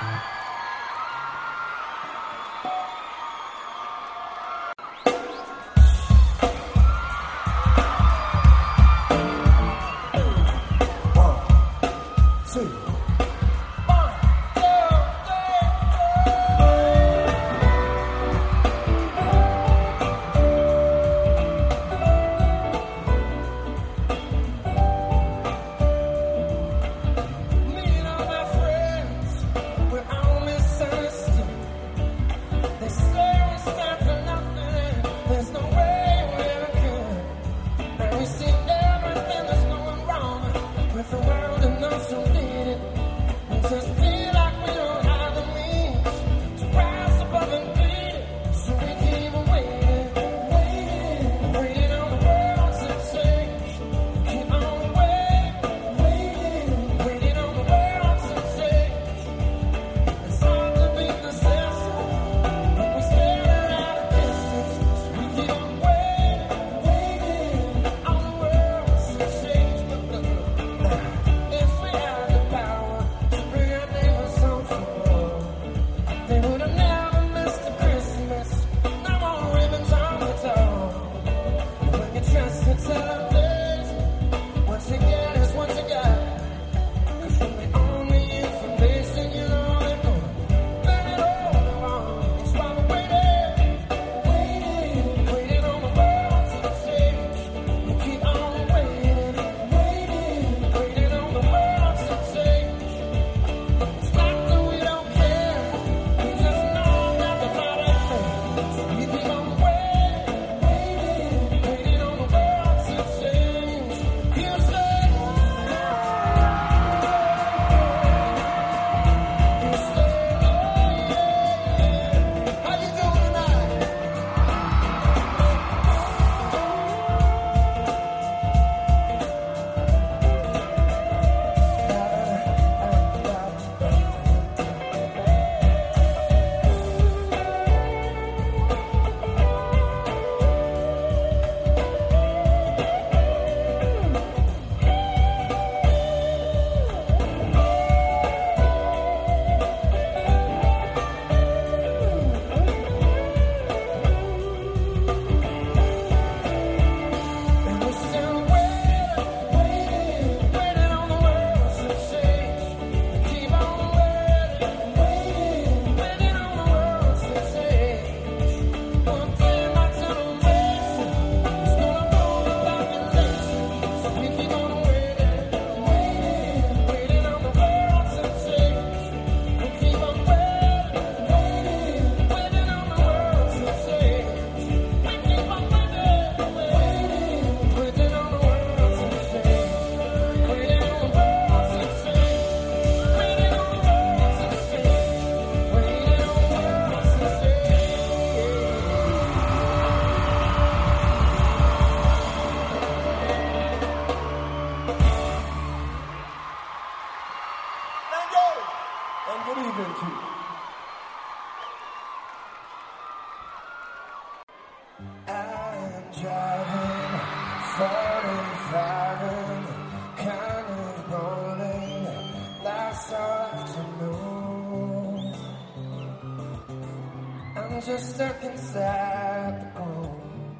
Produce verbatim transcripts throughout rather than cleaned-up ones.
Just stuck inside the cold.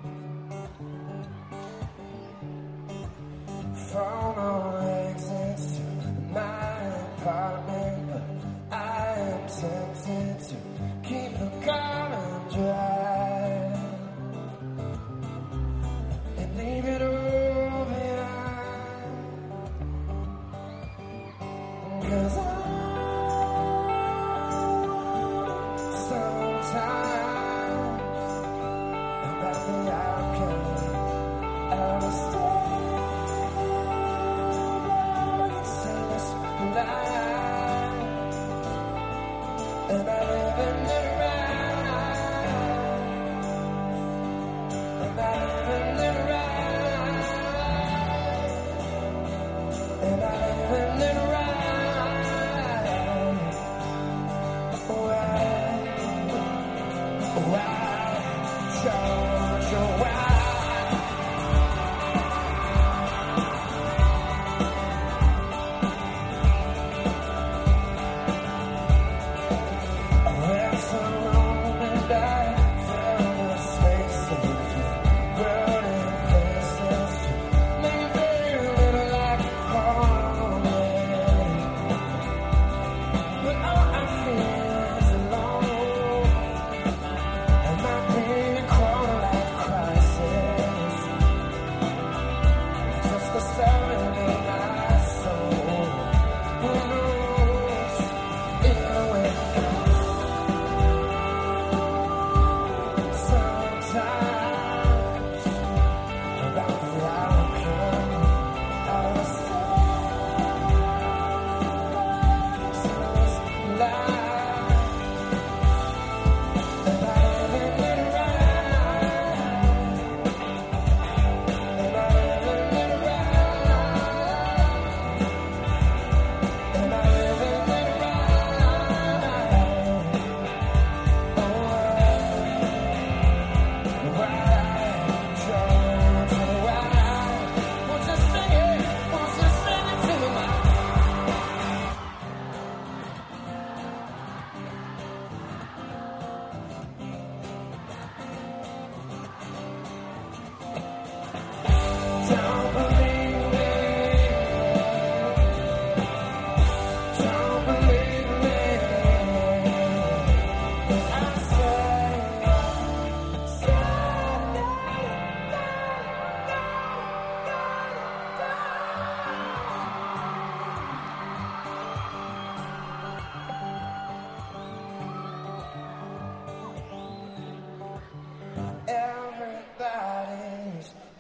Phone on exits to my apartment, but I am tempted to keep the car dry and leave it all behind. 'Cause I sometimes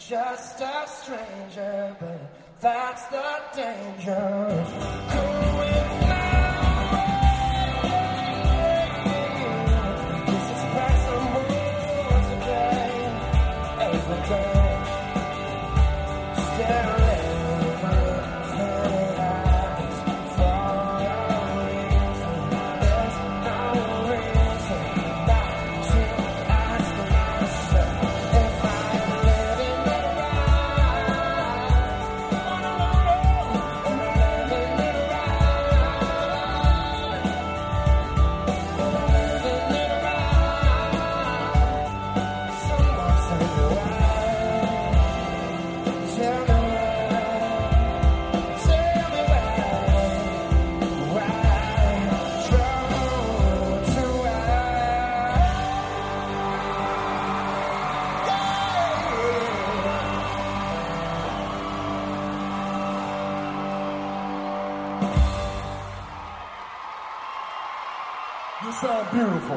just a stranger, but that's the danger of going my way. This is passing once a day, every day. Staring over faded eyes for a reason. There's no reason not to ask myself if I'm living it right. On a road, and I'm living it right. And I'm living it right. Someone tell me why. Tell me why. Tell me why. Why? Trouble to why. You sound beautiful.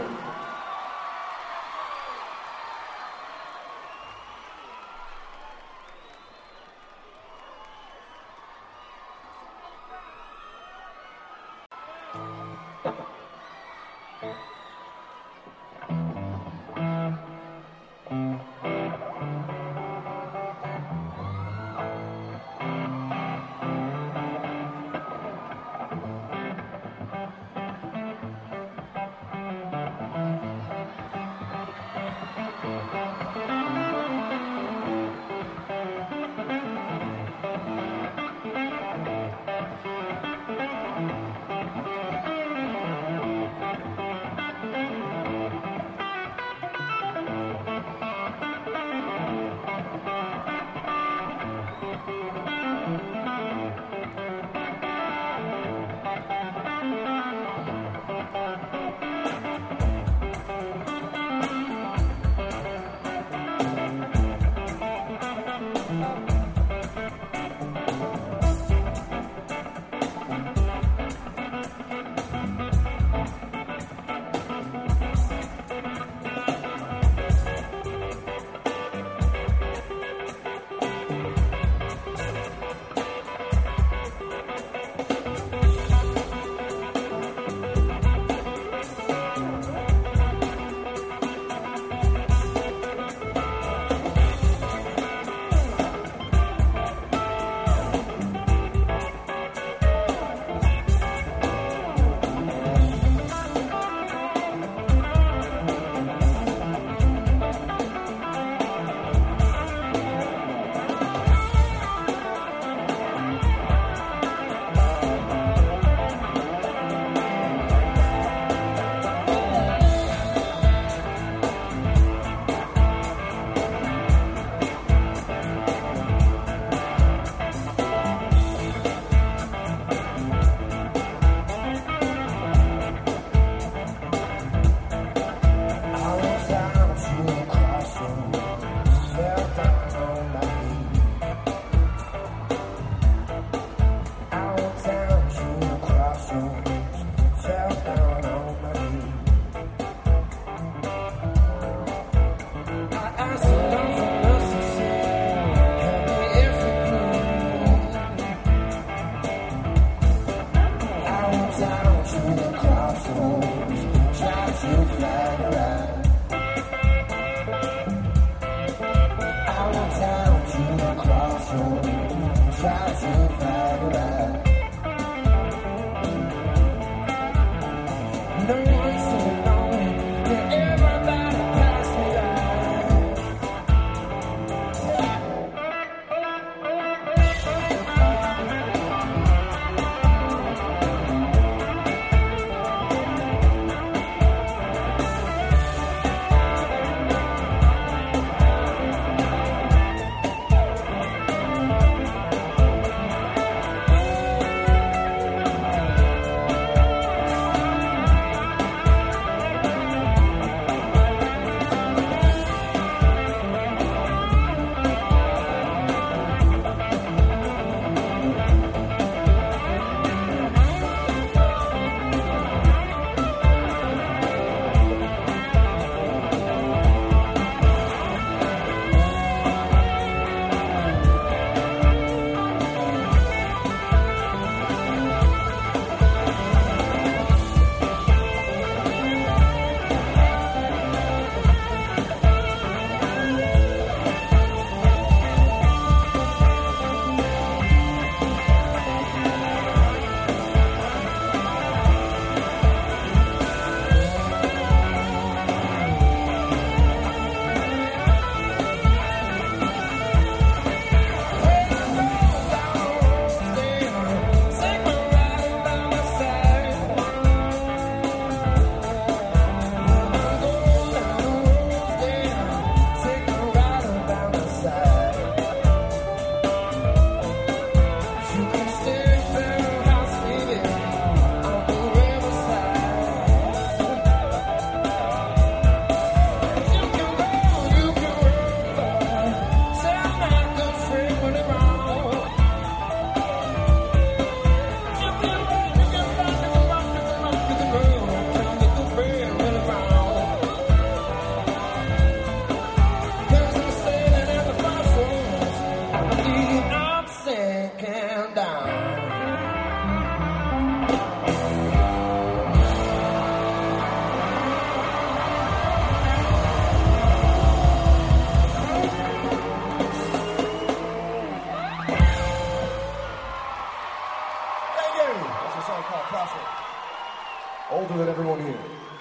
Older than everyone here.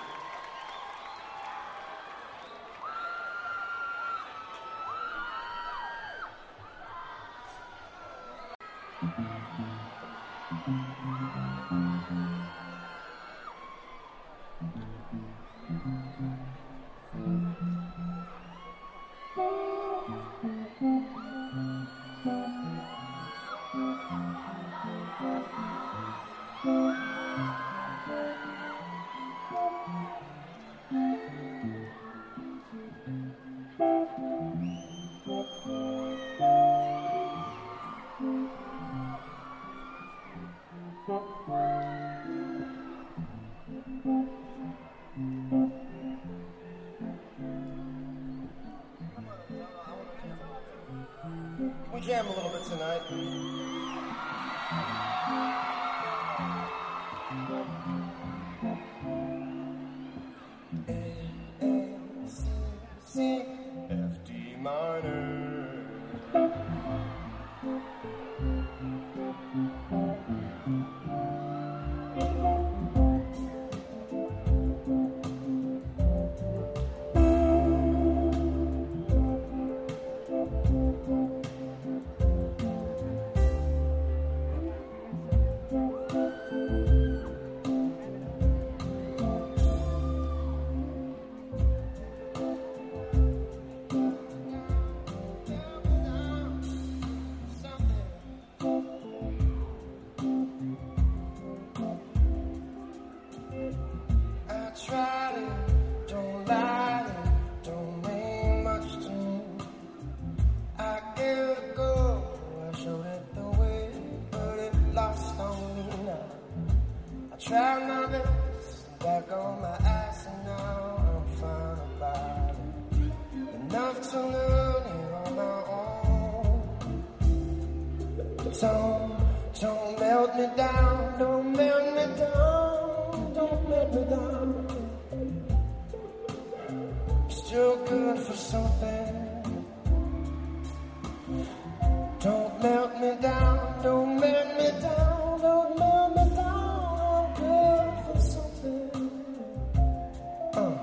We jam a little bit tonight. A, A, C, C, F, D minor. Tried it, don't lie it, don't mean much to me. I gave it a go, I showed it the way, but it lost on me now. I tried my best, back on my ass, and now I'm fine about it. Enough to learn it on my own. Don't, don't melt me down, don't melt me down, don't melt me down. Still good for something. Don't melt me down, don't melt me down, don't melt me down. I'm good for something. Uh.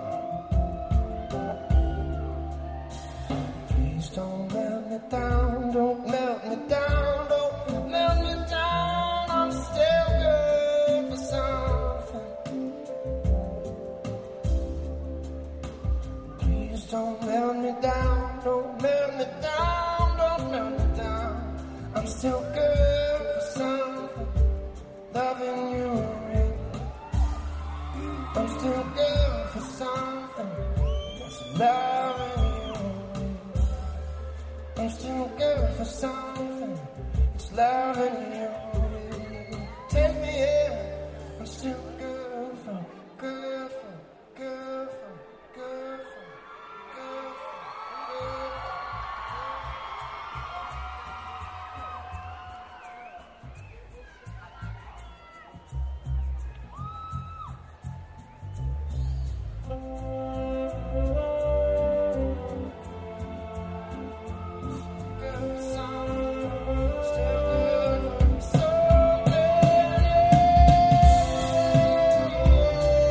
Please don't melt me down, don't melt me down, don't melt me down. I'm still good for something. Please don't melt me down, don't melt me down, don't melt me down. I'm still good for something, loving you really. I'm still good for something, that's loving you. I'm still good for something, it's loving you. Take me in, I'm still good for, good for, good for, good for. Still good for something.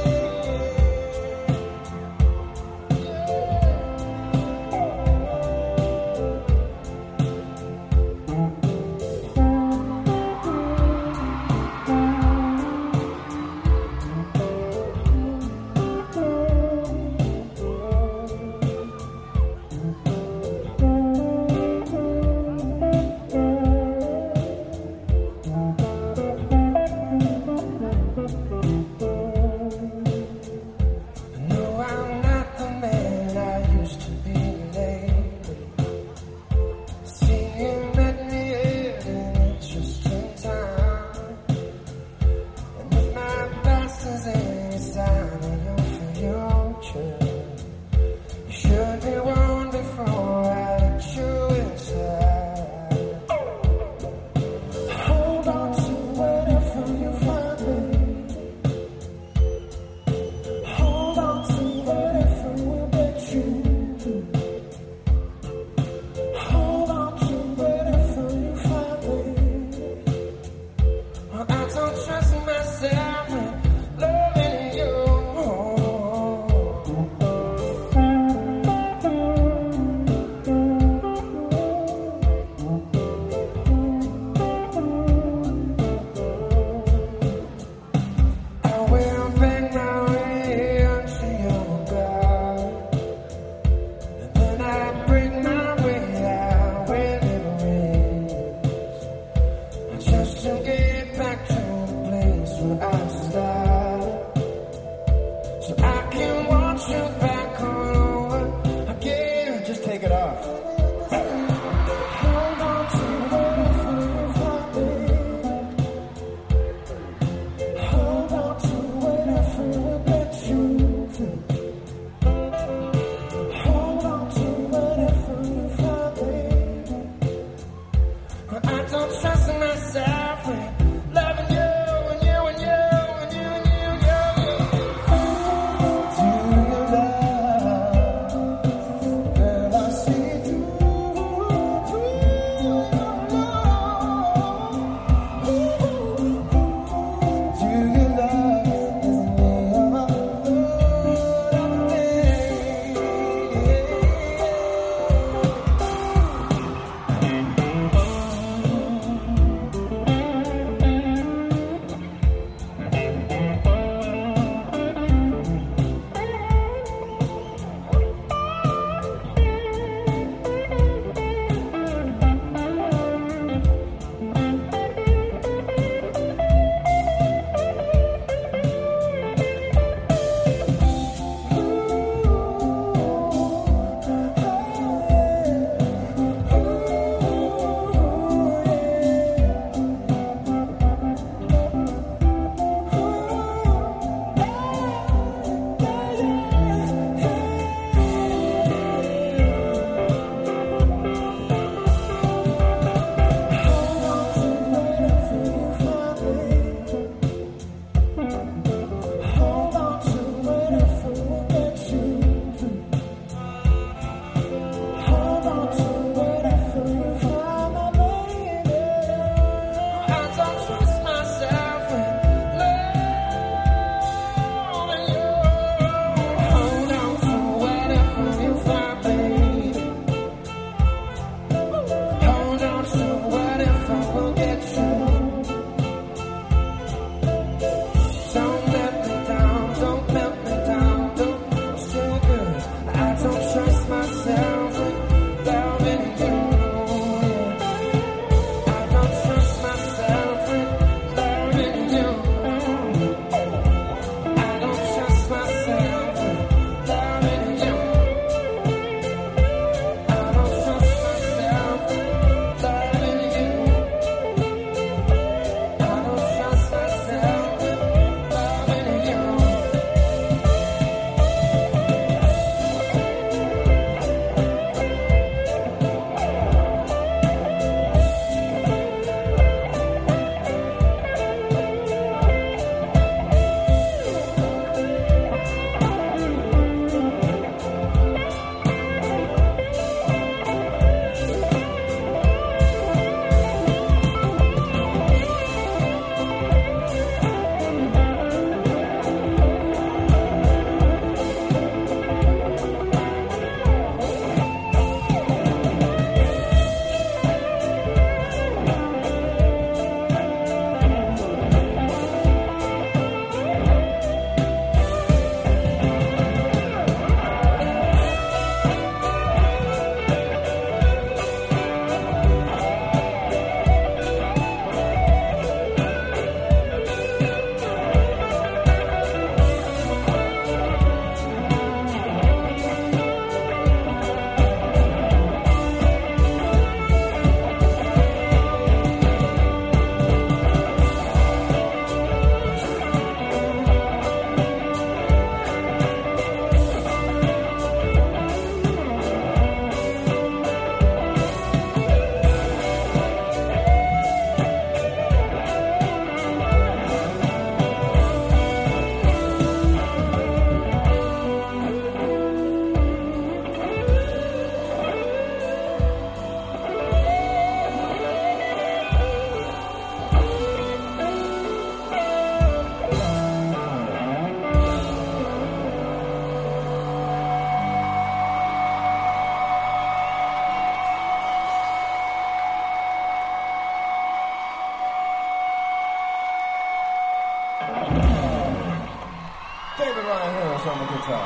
Thomas on the guitar.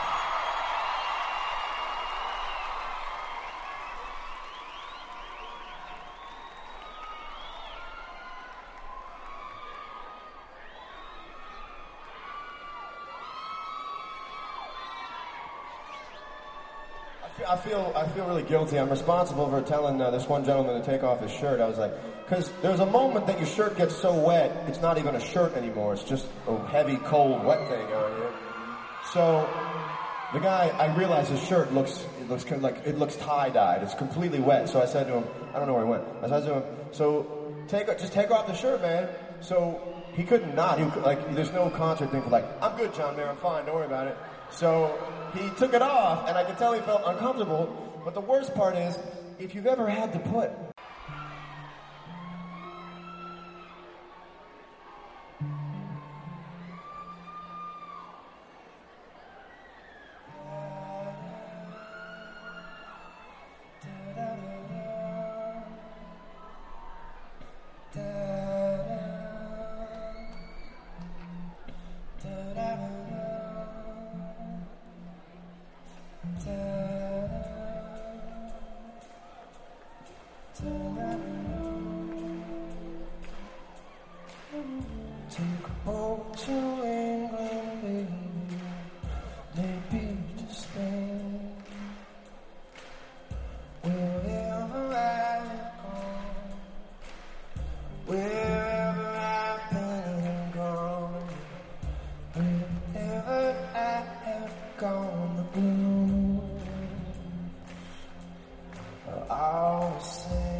I feel I feel really guilty. I'm responsible for telling uh, this one gentleman to take off his shirt. I was like, because there's a moment that your shirt gets so wet, it's not even a shirt anymore. It's just a heavy, cold, wet thing on you. So the guy, I realized his shirt looks it looks kind of like it looks tie-dyed. It's completely wet. So I said to him, I don't know where he went. I said to him, so take just take off the shirt, man. So he couldn't not. He like there's no concert thing for like, I'm good, John Mayer. I'm fine. Don't worry about it. So he took it off, and I could tell he felt uncomfortable. But the worst part is, if you've ever had to put take a boat to England, baby, maybe to Spain. Wherever I've gone, wherever I've been and gone, wherever I have gone, the blues are all the same.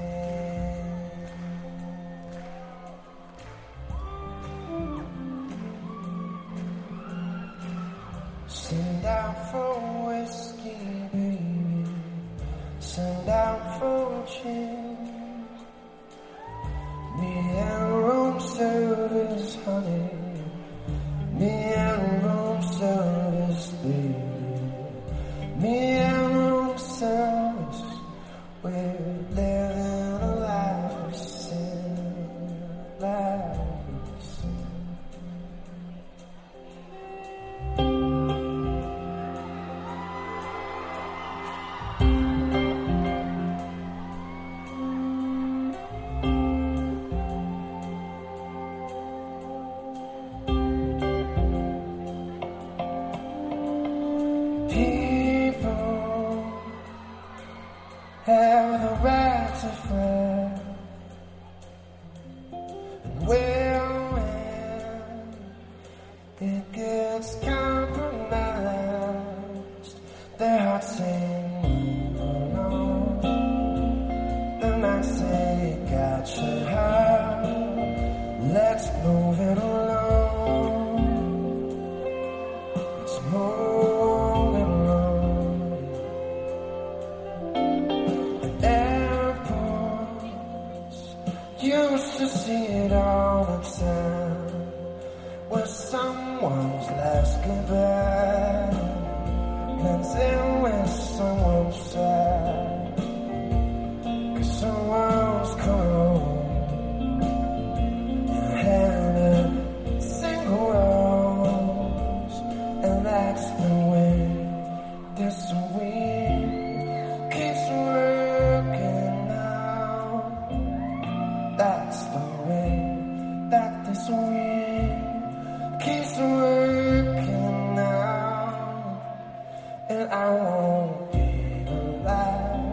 Send out for whiskey, baby. Send out for gin. Me and room service, honey. Me and room service, baby. Me and room service. We're living a life of sin, life of sin. People have the right to fret, and well, when it gets compromised, their hearts sing along. They might say, "Gotcha, how? Let's move it along. Let's move it along." Used to see it all the time, where someone's last goodbye blends in with someone's sad, 'cause someone's coming home and had a single rose, and that's the way this wind keeps working out. That's the way that this wind keeps working out. And I won't be alive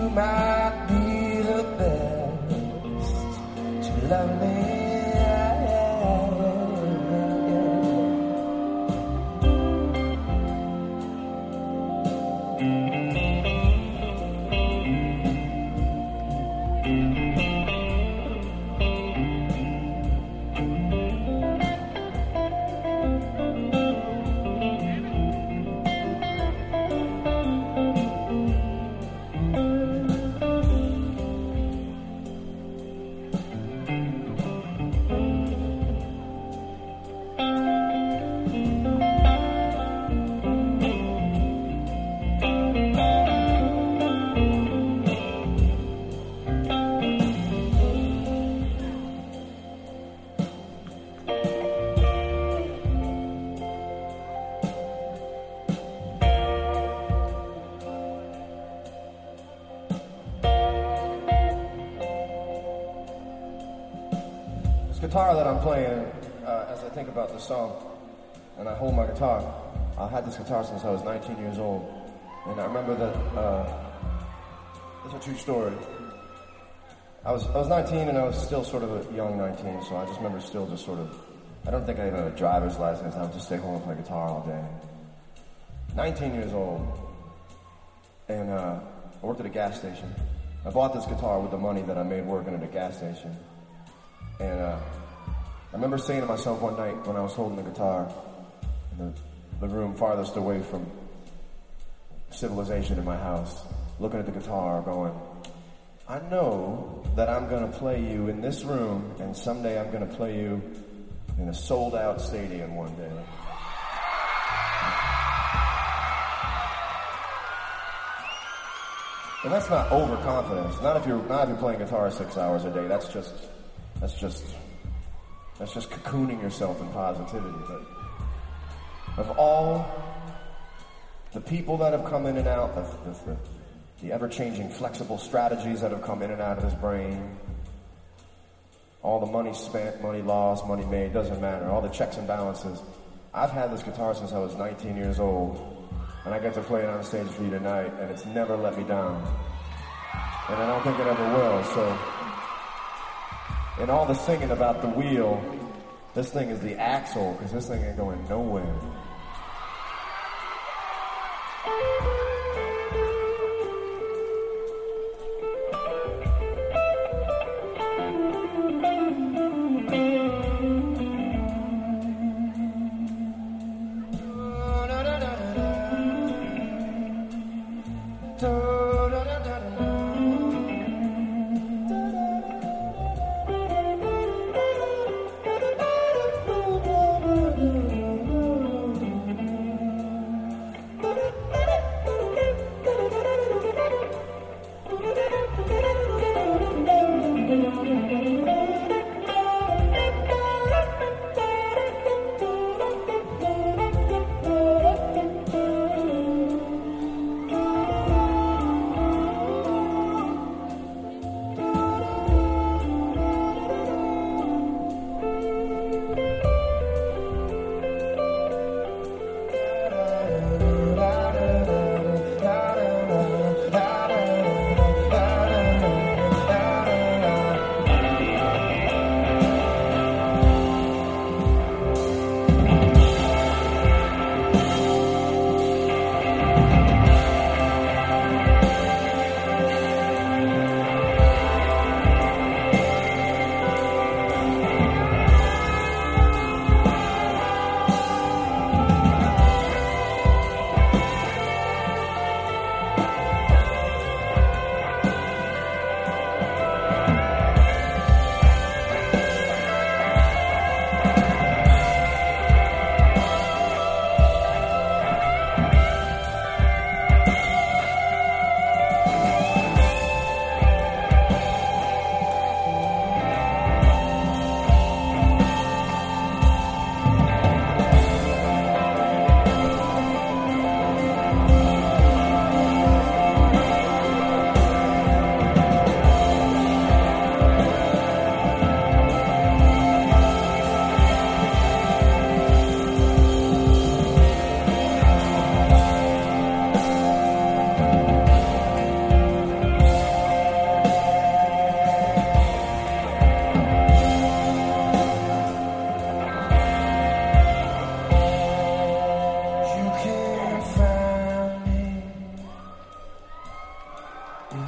you might be the best to love me. Guitar that I'm playing, uh, as I think about the song, and I hold my guitar. I had this guitar since I was nineteen years old, and I remember that. Uh, it's a true story. I was I was nineteen, and I was still sort of a young nineteen, so I just remember still just sort of. I don't think I even had a driver's license. I would just stay home and play guitar all day. nineteen years old, and uh, I worked at a gas station. I bought this guitar with the money that I made working at a gas station. And uh, I remember saying to myself one night when I was holding the guitar in the, the room farthest away from civilization in my house, looking at the guitar going, I know that I'm going to play you in this room, and someday I'm going to play you in a sold-out stadium one day. And that's not overconfidence. Not if you're not if you're playing guitar six hours a day. That's just that's just that's just cocooning yourself in positivity. But of all the people that have come in and out, the, the, the ever-changing flexible strategies that have come in and out of his brain, all the money spent, money lost, money made, doesn't matter. All the checks and balances. I've had this guitar since I was nineteen years old, and I get to play it on stage for you tonight, and it's never let me down. And I don't think it ever will, so... And all the singing about the wheel, this thing is the axle, because this thing ain't going nowhere.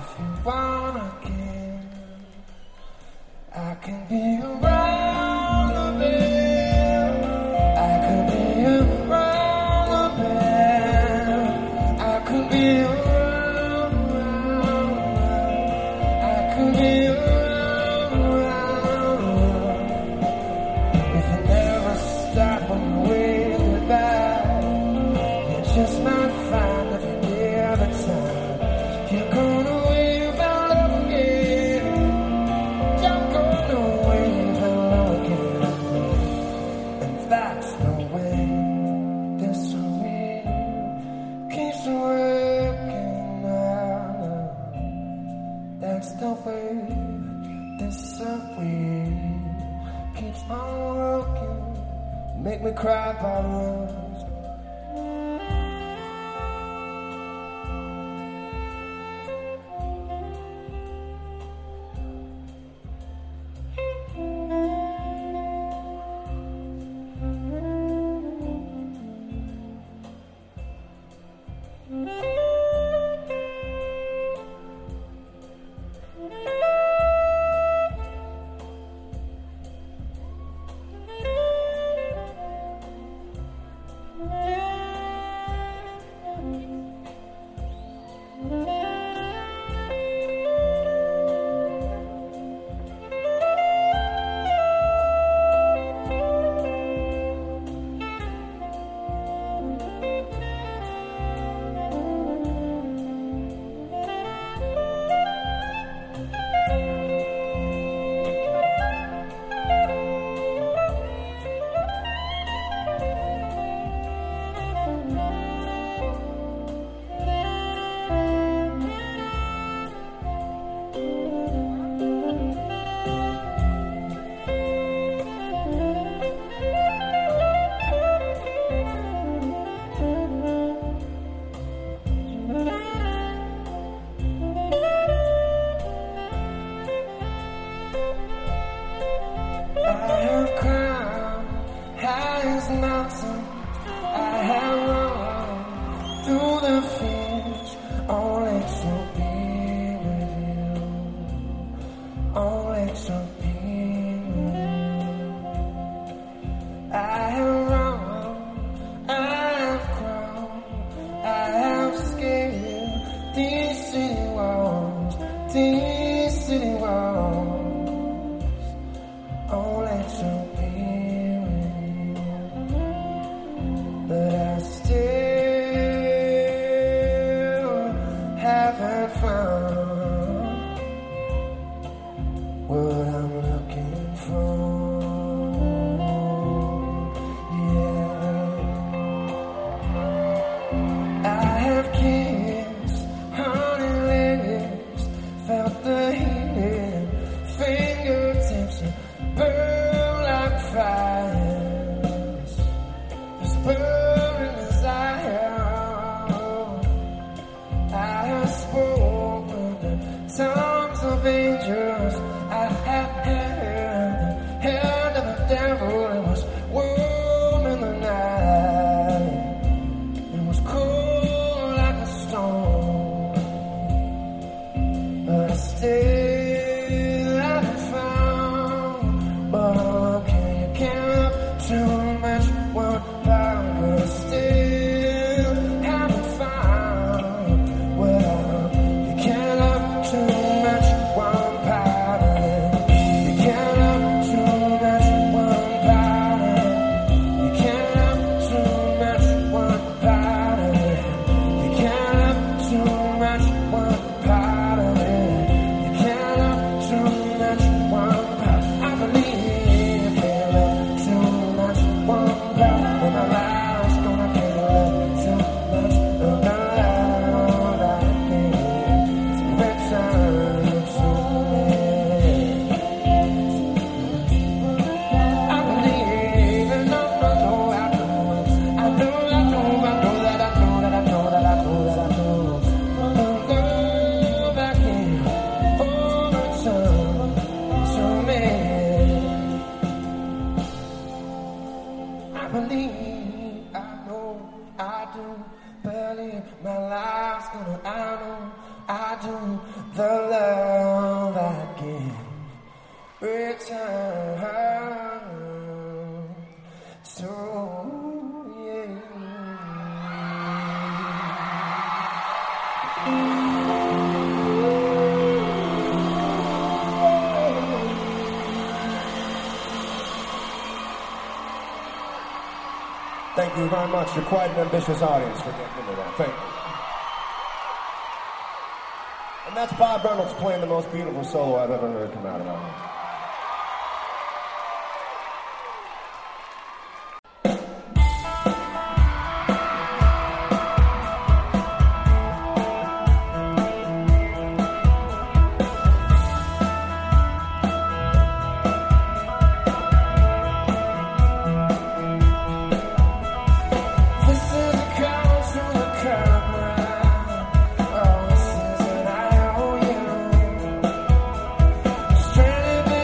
if you wanna give. I can be around the bend. I could be around the bend. I could be around, around, around. I could be around, around, around. If you never stop on your way goodbye, you just might find if you give the time, you're gonna wave and love again. You're gonna wave and love again. And that's the way this way keeps working out. That's the way this way keeps on working. Make me cry by words. Too much one part of it. You love I give return to you. Thank you very much. You're quite an ambitious audience for getting into that. Thank you. And that's Bob Reynolds playing the most beautiful solo I've ever heard come out of our room. Stranded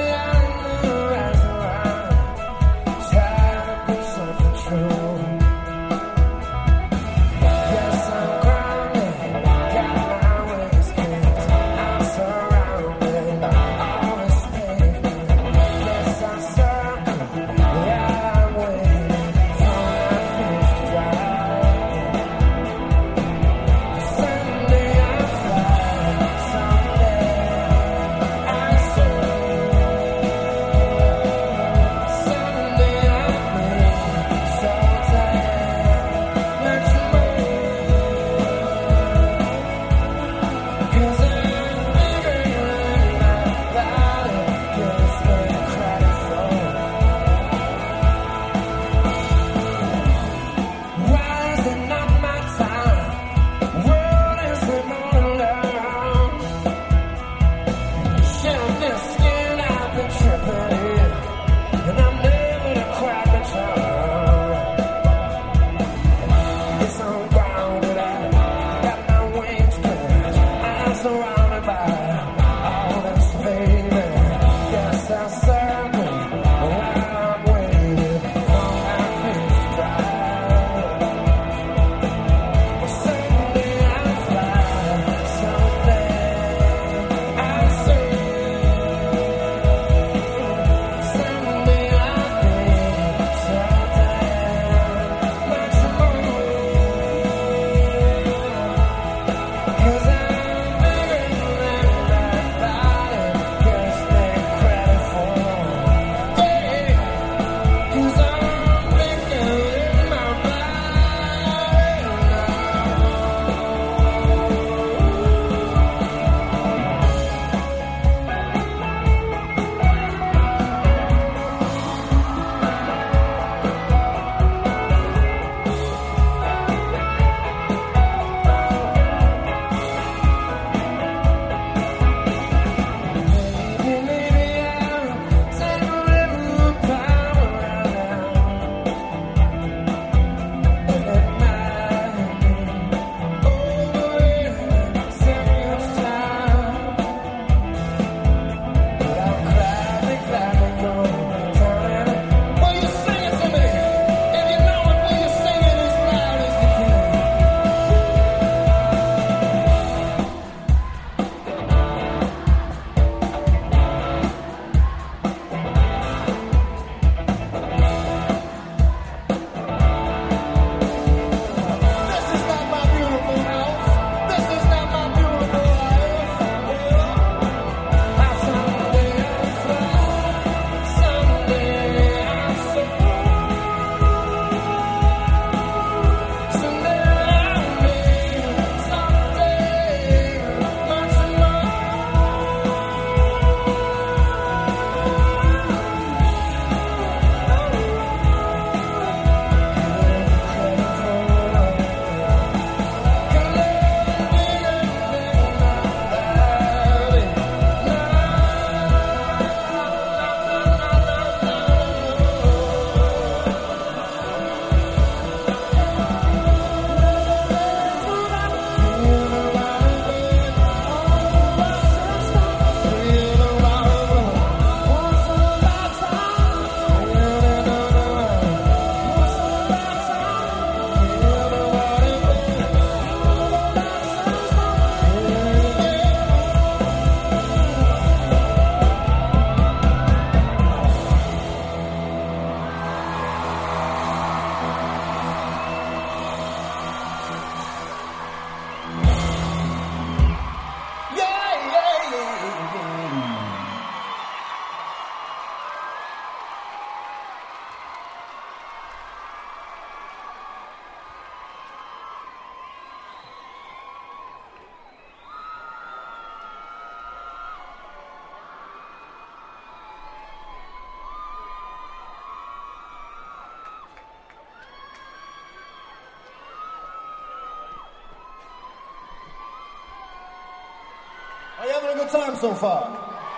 having a good time so far?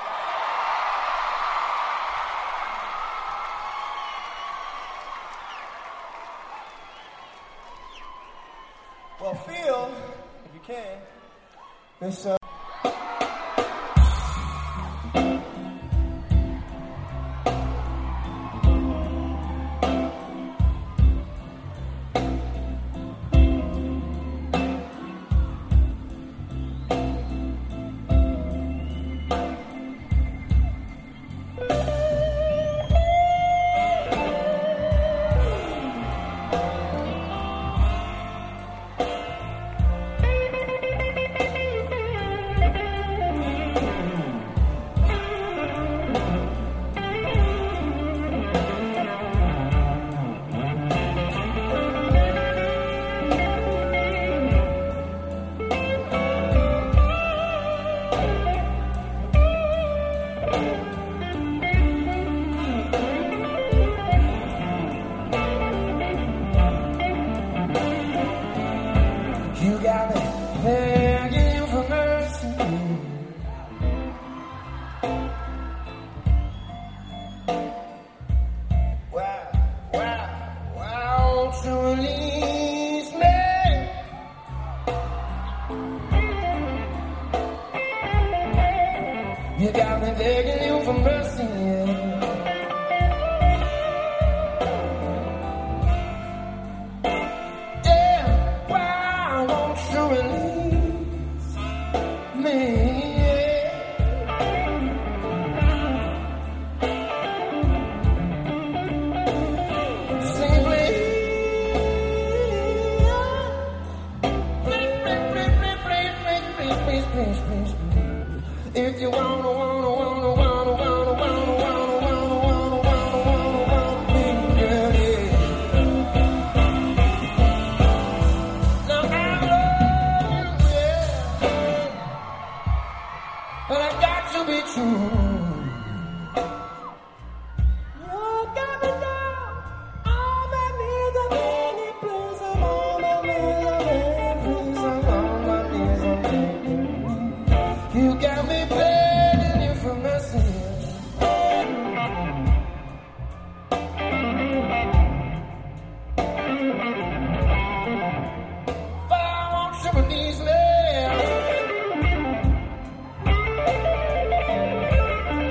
Well, feel, if you can, this, uh... You got me begging you for mercy, yeah. Yeah, why won't you release me, yeah. Sing, please, please, please, please, please, please, please, please, please, please. If you wanna, wanna, wanna, wanna, wanna, wanna, wanna, wanna, wanna, wanna, wanna, wanna me, girl, yeah. Now I love you, yeah, but I got to be true. You got me down on my knees, I'm begging, please, I'm on my knees, I'm begging, please, I'm on my knees, I'm begging. You got me begging you for mercy. But I want you to ease me.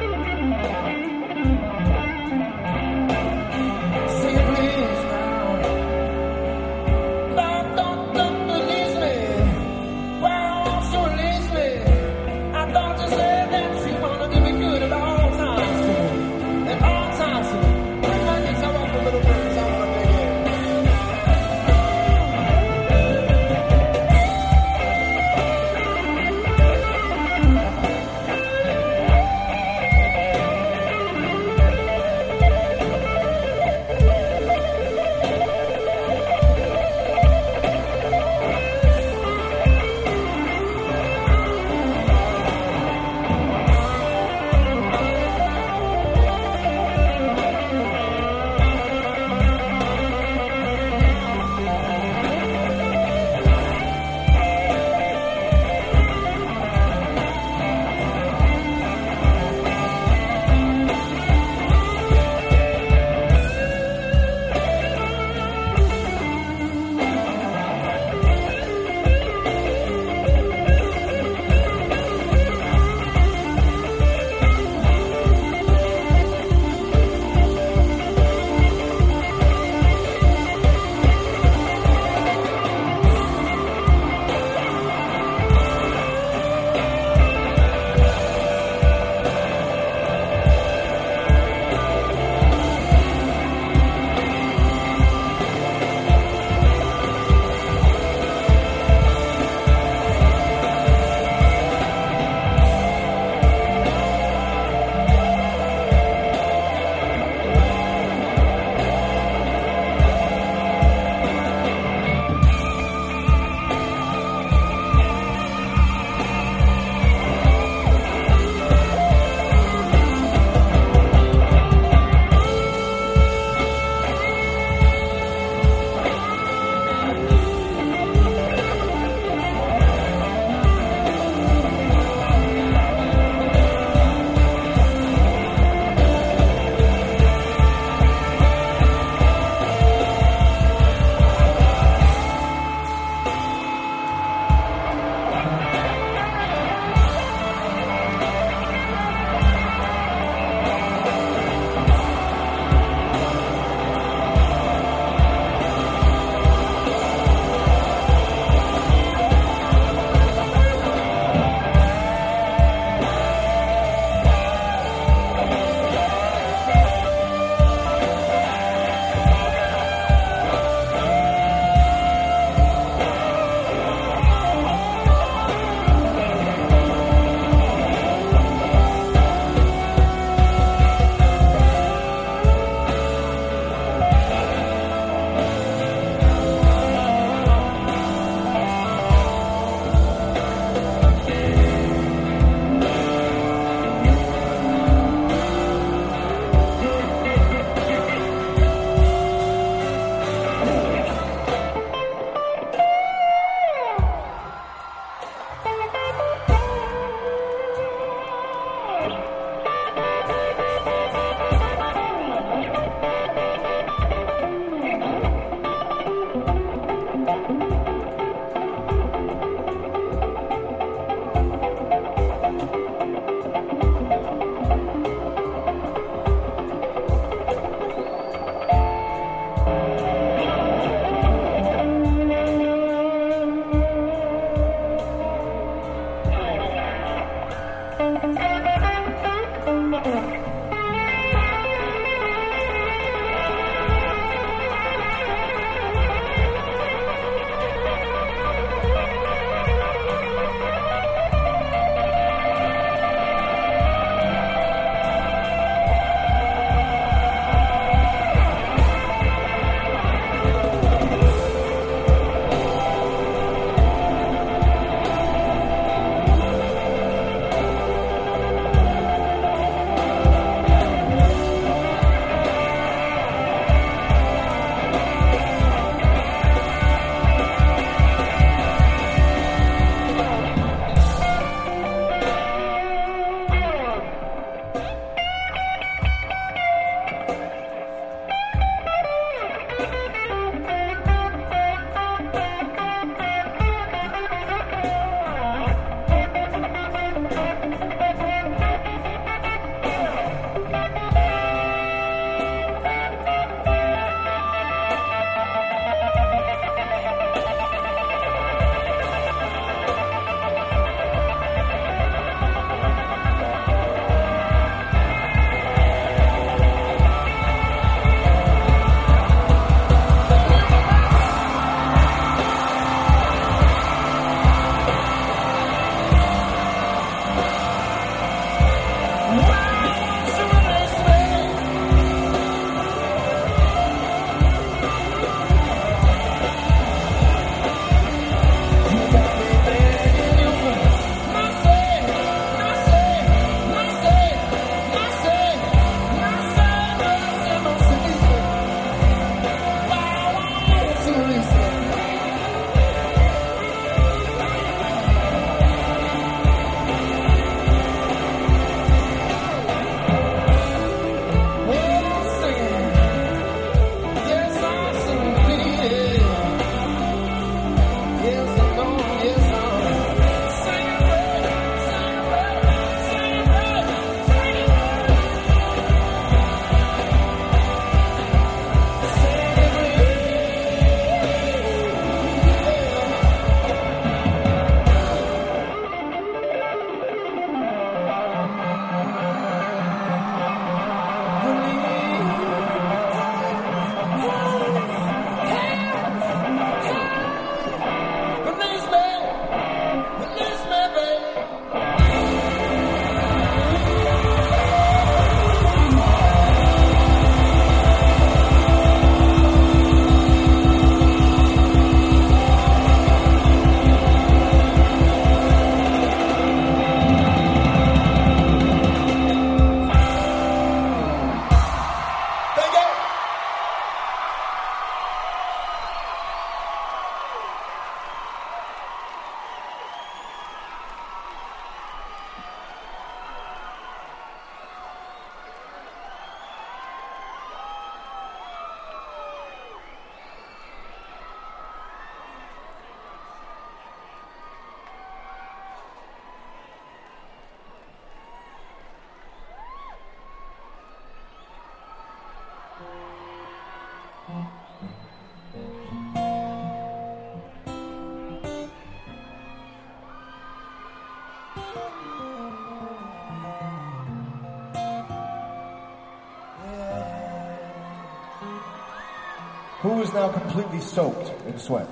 Who is now completely soaked in sweat?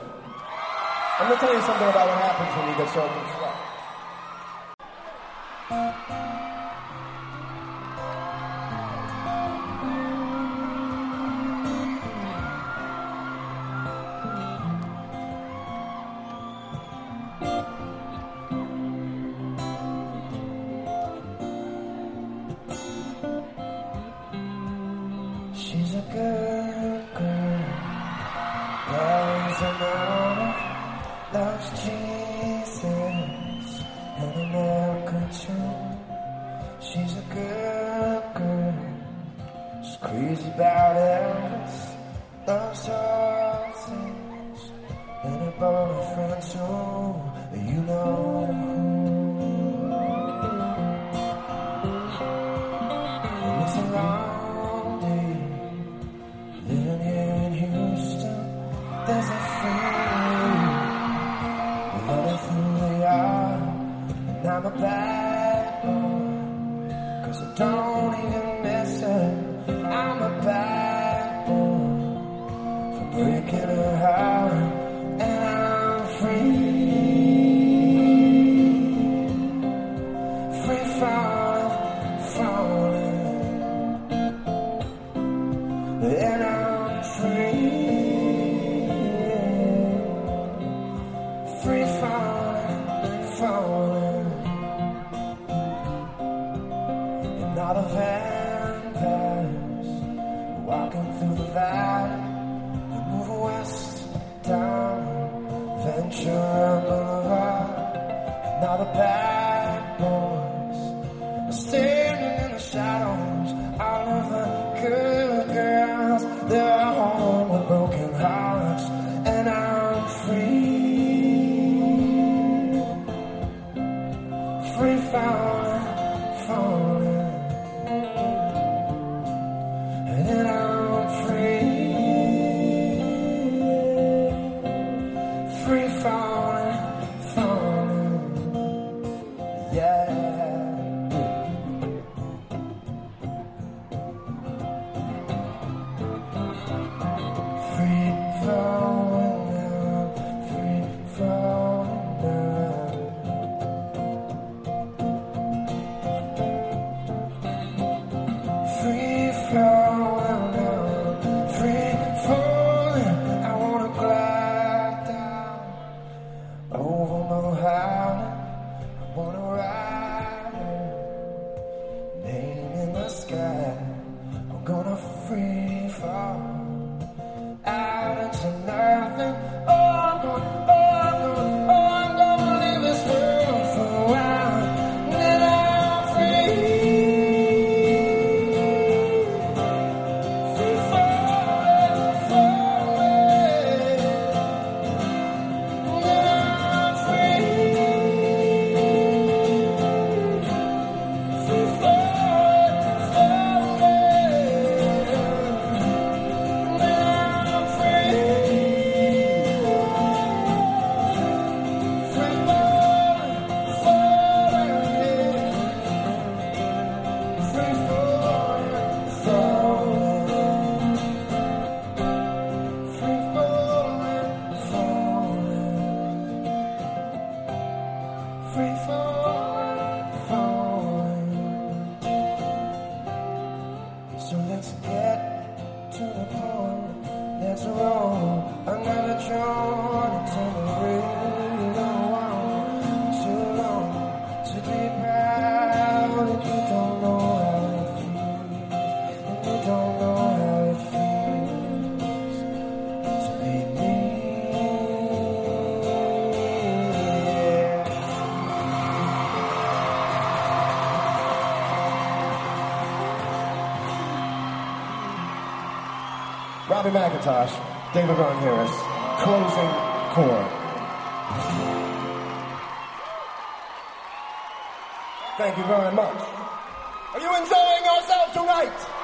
I'm going to tell you something about what happens when you get soaked in sweat. She's a good girl, loves her mama, loves Jesus, and America too. She's a good girl, she's crazy about Elvis, loves horses, and her boyfriend too, you know who. And it's a long day, living here in Houston. There's a feeling with all who they are, and I'm a bad boy. don't even miss her. I'm a bad boy for breaking her heart, and I'm free, free falling, falling, and I'm free, free falling, falling. All the vampires walking through the valley, they move west down Ventura Boulevard. And all the bad boys are standing in the shadows. All of the good girls, they're home with broken hearts, and I'm free, free falling, falling. And I'm free, free falling, falling, yeah. Free falling down, free falling down. Free falling down, free falling. I wanna glide down over Manhattan. I wanna ride her, name in the sky. I'm gonna free fall out into nothing. Oh, I'm gonna, oh, I'm gonna, oh, I'm gonna leave this world for a while. And then I'm free. Free falling, falling. So let's get to the point. Let's roll another joint until the really don't want too long to be proud. And you don't know how it feels, and you don't know how it feels to be me. Robbie McIntosh, David Ron Harris, closing chord. Thank you very much. Are you enjoying yourself tonight?